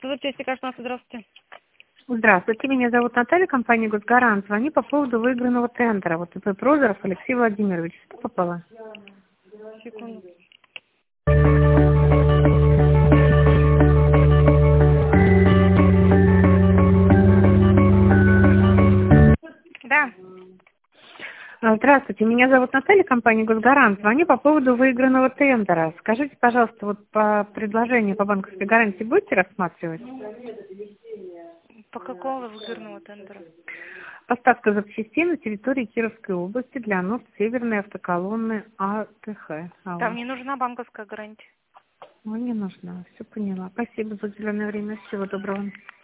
Техника, здравствуйте. Здравствуйте, меня зовут Наталья, компания «Госгарант». Звоню по поводу выигранного тендера. Вот это Прозоров Алексей Владимирович. Что попало? Секунду. Да. Здравствуйте, меня зовут Наталья, компания «Госгарант». Звоню по поводу выигранного тендера. Скажите, пожалуйста, вот по предложению по банковской гарантии будете рассматривать? По какому выигранного тендера? Поставка запчастей на территории Кировской области для НОС Северной автоколонны АТХ. Там не нужна банковская гарантия. Не нужно, все поняла. Спасибо за уделенное время. Всего доброго.